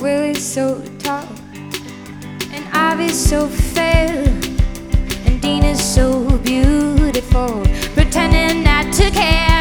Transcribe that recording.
Willie's so tall, and Ivy's so fair, and Dean is so beautiful, pretending not to care.